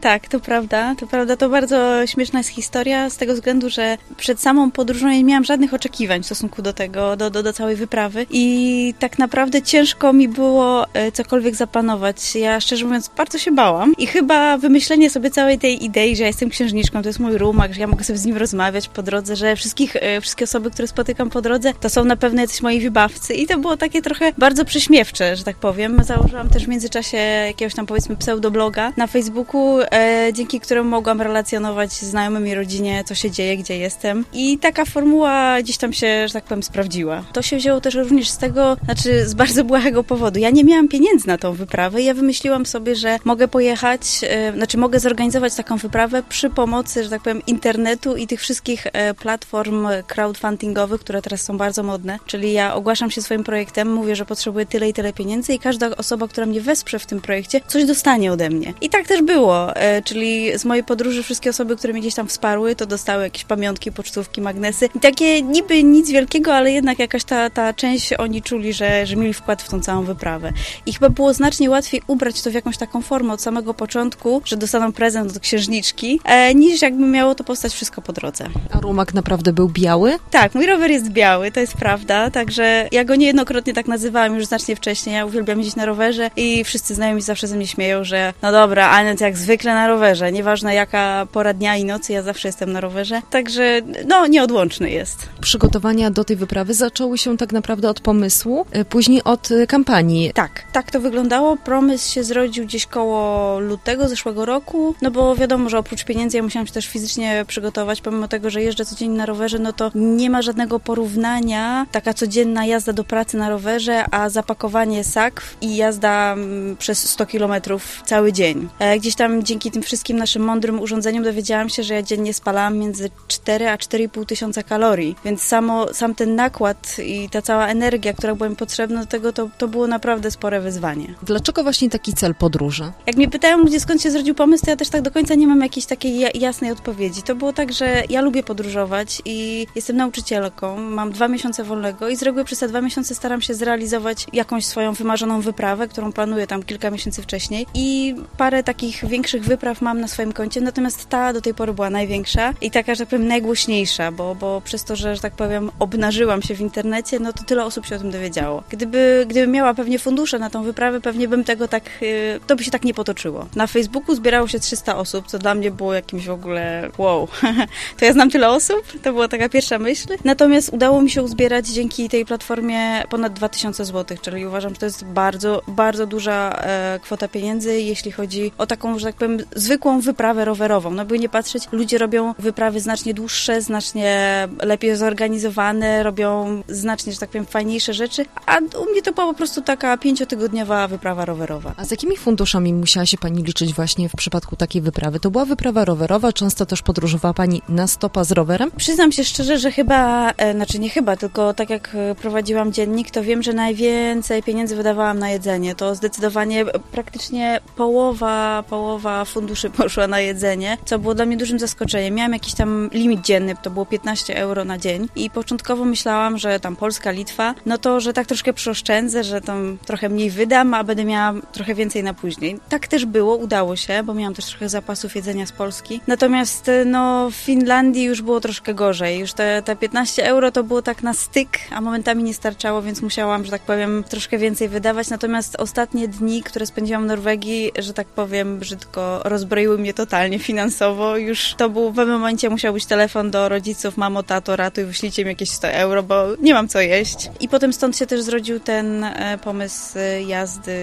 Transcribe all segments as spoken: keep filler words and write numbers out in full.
Tak, to prawda, to prawda, to bardzo śmieszna jest historia z tego względu, że przed samą podróżą ja nie miałam żadnych oczekiwań w stosunku do tego, do, do, do całej wyprawy i tak naprawdę ciężko mi było cokolwiek zaplanować. Ja szczerze mówiąc bardzo się bałam i chyba wymyślenie sobie całej tej idei, że ja jestem księżniczką, to jest mój rumak, że ja mogę sobie z nim rozmawiać po drodze, że wszystkich, wszystkie osoby, które spotykam po drodze, to są na pewno jacyś moi wybawcy i to było takie trochę bardzo prześmiewcze, że tak powiem. Założyłam też w międzyczasie jakiegoś tam powiedzmy pseudobloga na Facebooku, e, dzięki któremu mogłam relacjonować z znajomym i rodzinie, co się dzieje, gdzie jestem. I taka formuła gdzieś tam się, że tak powiem, sprawdziła. To się wzięło też również z tego, znaczy z bardzo błahego powodu. Ja nie miałam pieniędzy na tą wyprawę i ja wymyśliłam sobie, że mogę pojechać, e, znaczy mogę zorganizować taką wyprawę przy pomocy, że tak powiem, internetu i tych wszystkich e, platform crowdfundingowych, które teraz są bardzo modne. Czyli ja ogłaszam się swoim projektem, mówię, że potrzebuję tyle i tyle pieniędzy i każda osoba, która mnie wesprze w tym projekcie, coś dostanie ode mnie. I tak też było, e, czyli z mojej podróży wszystkie osoby, które mnie gdzieś tam wsparły, to dostały jakieś pamiątki, pocztówki, magnesy. I takie niby nic wielkiego, ale jednak jakaś ta, ta część oni czuli, że, że mieli wkład w tą całą wyprawę. I chyba było znacznie łatwiej ubrać to w jakąś taką formę od samego początku, że dostaną prezent od księżniczki, e, niż jakby miało to powstać wszystko po drodze. A rumak naprawdę był biały? Tak, mój rower jest biały, to jest prawda, także ja go niejednokrotnie tak nazywałam już znacznie wcześniej. Ja uwielbiam jeździć na rowerze i wszyscy znajomi zawsze ze mnie śmieją, że no dobra, Anet jak zwykle na rowerze, nieważne jaka pora dnia i nocy, ja zawsze jestem na rowerze, także no nieodłączny jest. Przygotowania do tej wyprawy zaczęły się tak naprawdę od pomysłu, później od kampanii. Tak, tak to wyglądało. Pomysł się zrodził gdzieś koło lutego zeszłego roku, no bo wiadomo, że oprócz pieniędzy ja musiałam się też fizycznie przygotować, pomimo tego, że jeżdżę codziennie na rowerze, no to nie ma żadnego porównania, taka codzienna jazda do pracy na rowerze, a zapakowanie sakw i jazda przez sto kilometrów cały dzień. Gdzieś tam dzięki tym wszystkim naszym mądrym urządzeniom dowiedziałam się, że ja dziennie spalałam między cztery a cztery i pół tysiąca kalorii, więc samo, sam ten nakład i ta cała energia, która była mi potrzebna do tego, to, to było naprawdę spore wyzwanie. Dlaczego właśnie taki cel podróży? Jak mnie pytają ludzie, skąd się zrodził pomysł, to ja też tak do końca nie mam jakiejś takiej jasnej odpowiedzi. To było tak, że ja lubię podróżować i jestem nauczycielką, mam dwa miesiące wolnego i z reguły przez te dwa miesiące staram się zrealizować jakąś swoją wymarzoną wyprawę, którą planuję tam kilka miesięcy wcześniej i parę takich większych wypraw mam na swoim koncie, natomiast ta do tej pory była największa i taka, że tak powiem, najgłośniejsza, bo, bo przez to, że, że tak powiem, obnażyłam się w internecie, no to tyle osób się o tym dowiedziało. Gdyby, gdybym miała pewnie fundusze na tą wyprawę, pewnie bym tego tak, to by się tak nie potoczyło. Na Facebooku zbierało się trzysta osób, co dla mnie było jakimś w ogóle wow, to ja znam tyle osób? To była taka pierwsza myśl. Natomiast udało mi się uzbierać dzięki tej platformie ponad dwa tysiące złotych, czyli uważam, że to jest bardzo, bardzo duża e, kwota pieniędzy, jeśli chodzi o taką, że tak powiem, zwykłą wyprawę rowerową. No by nie patrzeć, ludzie robią wyprawy znacznie dłuższe, znacznie lepiej zorganizowane, robią znacznie, że tak powiem, fajniejsze rzeczy, a u mnie to była po prostu taka pięciotygodniowa wyprawa rowerowa. A z jakimi funduszami musiała się Pani liczyć właśnie w przypadku takiej wyprawy? To była wyprawa rowerowa, często też podróżowała Pani na stopa z rowerem? Przyznam się szczerze, że chyba, e, znaczy nie chyba, tylko tak jak prowadziłam dziennik, to wiem, że najwięcej pieniędzy wydawałam na jedzenie. To zdecydowanie praktycznie połowa, połowa funduszy poszła na jedzenie, co było dla mnie dużym zaskoczeniem. Miałam jakiś tam limit dzienny, to było piętnaście euro na dzień i początkowo myślałam, że tam Polska, Litwa, no to, że tak troszkę przeoszczędzę, że tam trochę mniej wydam, a będę miała trochę więcej na później. Tak też było, udało się, bo miałam też trochę zapasów jedzenia z Polski. Natomiast no w Finlandii już było troszkę gorzej. Już te, te piętnaście euro to było tak na styk, a momentami nie starczało, więc musiałam, że tak powiem, troszkę więcej wydawać. Natomiast ostatnie dni, które spędziłam w Norwegii, że tak powiem brzydko, rozbroiły mnie totalnie finansowo. Już to był w pewnym momencie musiał być telefon do rodziców, mamo, tato, ratuj, wyślijcie mi jakieś sto euro, bo nie mam co jeść. I potem stąd się też zrodził ten e, pomysł jazdy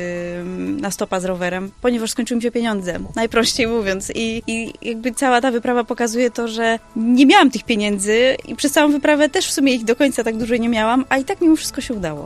na stopa z rowerem, ponieważ skończyły mi się pieniądze, najprościej mówiąc. I, i jakby cała ta wyprawa pokazuje to, że nie miałam tych pieniędzy i przez całą wyprawę też w sumie ich do końca tak dużo nie miałam, a i tak mimo wszystko się udało.